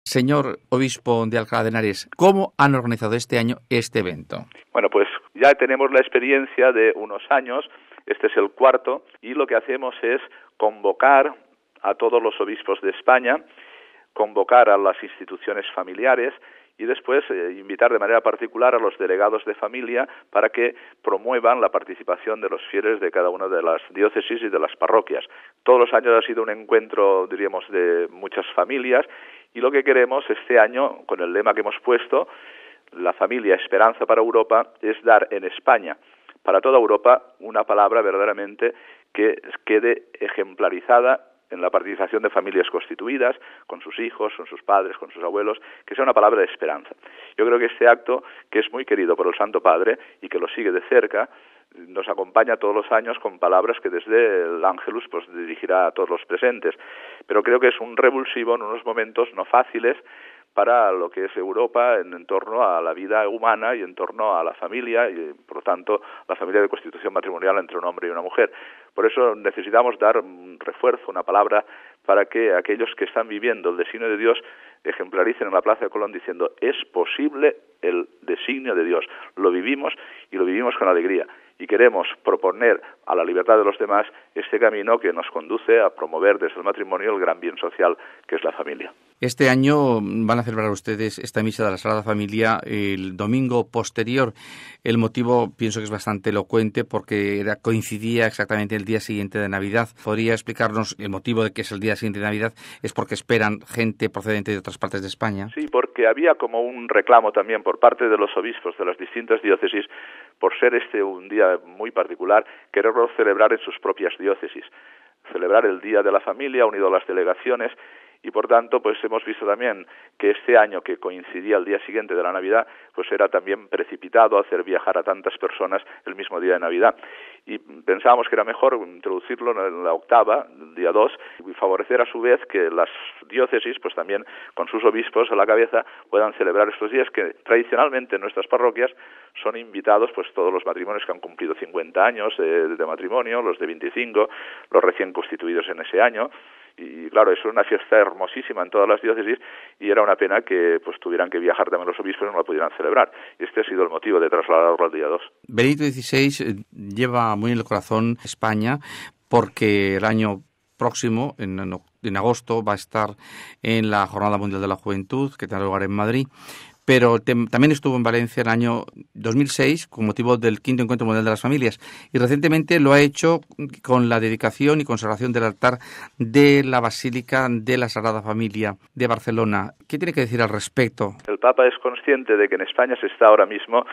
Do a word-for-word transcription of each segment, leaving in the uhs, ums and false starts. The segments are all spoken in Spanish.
Señor obispo de Alcalá de Henares, ¿cómo han organizado este año este evento? Bueno, pues ya tenemos la experiencia de unos años, este es el cuarto, y lo que hacemos es convocar a todos los obispos de España, convocar a las instituciones familiares y después eh, invitar de manera particular a los delegados de familia para que promuevan la participación de los fieles de cada una de las diócesis y de las parroquias. Todos los años ha sido un encuentro, diríamos, de muchas familias, y lo que queremos este año, con el lema que hemos puesto, la familia Esperanza para Europa, es dar en España, para toda Europa, una palabra verdaderamente que quede ejemplarizada en la participación de familias constituidas, con sus hijos, con sus padres, con sus abuelos, que sea una palabra de esperanza. Yo creo que este acto, que es muy querido por el Santo Padre y que lo sigue de cerca, nos acompaña todos los años con palabras que desde el Ángelus pues dirigirá a todos los presentes. Pero creo que es un revulsivo en unos momentos no fáciles para lo que es Europa en, en torno a la vida humana y en torno a la familia y, por lo tanto, la familia de constitución matrimonial entre un hombre y una mujer. Por eso necesitamos dar un refuerzo, una palabra, para que aquellos que están viviendo el designio de Dios ejemplaricen en la Plaza de Colón diciendo: es posible el designio de Dios, lo vivimos y lo vivimos con alegría. Y queremos proponer a la libertad de los demás este camino que nos conduce a promover desde el matrimonio el gran bien social que es la familia. Este año van a celebrar ustedes esta misa de la Sagrada Familia el domingo posterior. El motivo pienso que es bastante elocuente porque era, coincidía exactamente el día siguiente de Navidad. ¿Podría explicarnos el motivo de que es el día siguiente de Navidad? ¿Es porque esperan gente procedente de otras partes de España? Sí, porque había como un reclamo también por parte de los obispos de las distintas diócesis, por ser este un día muy particular, quererlo celebrar en sus propias diócesis. Celebrar el Día de la Familia unido a las delegaciones. Y por tanto, pues hemos visto también que este año, que coincidía el día siguiente de la Navidad, pues era también precipitado hacer viajar a tantas personas el mismo día de Navidad. Y pensábamos que era mejor introducirlo en la octava, el día dos, y favorecer a su vez que las diócesis, pues también con sus obispos a la cabeza, puedan celebrar estos días que tradicionalmente en nuestras parroquias son invitados pues todos los matrimonios que han cumplido cincuenta años de, de matrimonio, los de veinticinco, los recién constituidos en ese año. Y claro, eso es una fiesta hermosísima en todas las diócesis y era una pena que pues tuvieran que viajar también los obispos y no la pudieran celebrar. Y este ha sido el motivo de trasladarlo al día dos. Benedicto dieciséis lleva muy en el corazón España porque el año próximo, en, en agosto, va a estar en la Jornada Mundial de la Juventud, que tendrá lugar en Madrid. Pero te, también estuvo en Valencia el año dos mil seis con motivo del quinto Encuentro Mundial de las Familias y recientemente lo ha hecho con la dedicación y consagración del altar de la Basílica de la Sagrada Familia de Barcelona. ¿Qué tiene que decir al respecto? El Papa es consciente de que en España se está ahora mismo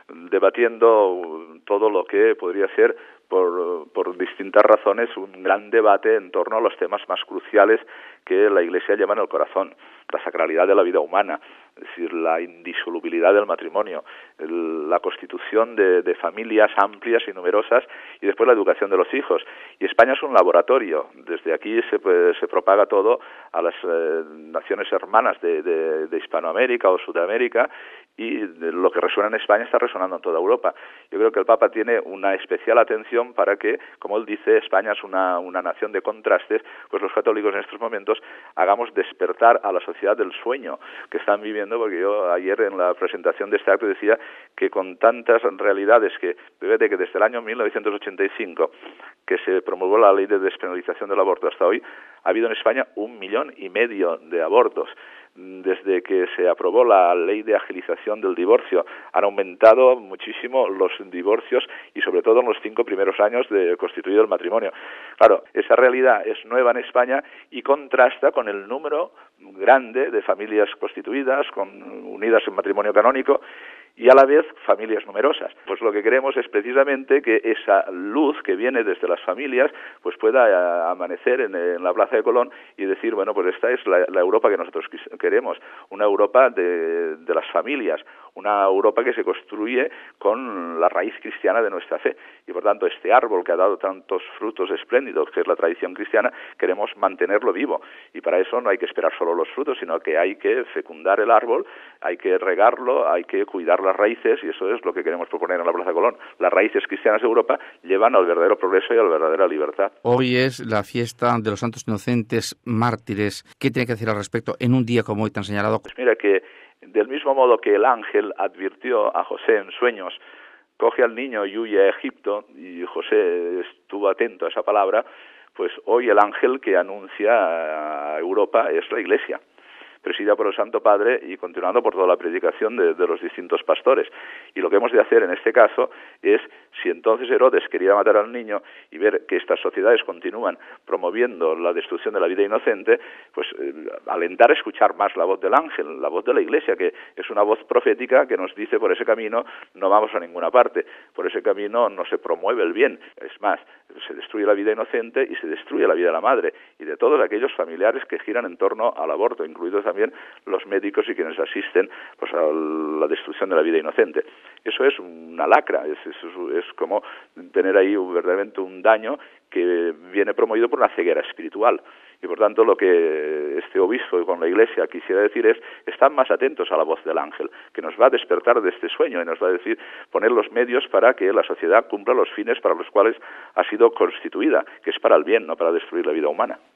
debatiendo todo lo que podría ser por, por distintas razones un gran debate en torno a los temas más cruciales que la Iglesia lleva en el corazón: la sacralidad de la vida humana, es decir, la indisolubilidad del matrimonio, el, la constitución de, de familias amplias y numerosas y después la educación de los hijos. Y España es un laboratorio. Desde aquí se, pues, se propaga todo a las eh, naciones hermanas de, de, de Hispanoamérica o Sudamérica, y lo que resuena en España está resonando en toda Europa. Yo creo que el Papa tiene una especial atención para que, como él dice, España es una, una nación de contrastes, pues los católicos en estos momentos hagamos despertar a la sociedad del sueño que están viviendo, porque yo ayer en la presentación de este acto decía que con tantas realidades que, fíjate que desde el año mil novecientos ochenta y cinco, que se promulgó la ley de despenalización del aborto, hasta hoy ha habido en España un millón y medio de abortos. Desde que se aprobó la ley de agilización del divorcio, han aumentado muchísimo los divorcios y sobre todo en los cinco primeros años de constituido el matrimonio. Claro, esa realidad es nueva en España y contrasta con el número grande de familias constituidas, con, unidas en matrimonio canónico, y a la vez familias numerosas. Pues lo que queremos es precisamente que esa luz que viene desde las familias pues pueda amanecer en, en la Plaza de Colón y decir, bueno, pues esta es la, la Europa que nosotros queremos, una Europa de, de las familias, una Europa que se construye con la raíz cristiana de nuestra fe. Y por tanto, este árbol que ha dado tantos frutos espléndidos, que es la tradición cristiana, queremos mantenerlo vivo. Y para eso no hay que esperar solo los frutos, sino que hay que fecundar el árbol, hay que regarlo, hay que cuidar las raíces, y eso es lo que queremos proponer en la Plaza Colón. Las raíces cristianas de Europa llevan al verdadero progreso y a la verdadera libertad. Hoy es la fiesta de los santos inocentes mártires. ¿Qué tiene que decir al respecto en un día como hoy tan señalado? Pues mira que del mismo modo que el ángel advirtió a José en sueños, coge al niño y huye a Egipto, y José estuvo atento a esa palabra, pues hoy el ángel que anuncia a Europa es la Iglesia, presidida por el Santo Padre y continuando por toda la predicación de, de los distintos pastores. Y lo que hemos de hacer en este caso es, si entonces Herodes quería matar al niño y ver que estas sociedades continúan promoviendo la destrucción de la vida inocente, pues eh, alentar a escuchar más la voz del ángel, la voz de la Iglesia, que es una voz profética que nos dice por ese camino no vamos a ninguna parte, por ese camino no se promueve el bien, es más, se destruye la vida inocente y se destruye la vida de la madre y de todos aquellos familiares que giran en torno al aborto, incluidos también los médicos y quienes asisten pues a la destrucción de la vida inocente. Eso es una lacra, es, es, es como tener ahí verdaderamente un daño que viene promovido por una ceguera espiritual. Y por tanto lo que este obispo con la Iglesia quisiera decir es, estad más atentos a la voz del ángel, que nos va a despertar de este sueño y nos va a decir, poner los medios para que la sociedad cumpla los fines para los cuales ha sido constituida, que es para el bien, no para destruir la vida humana.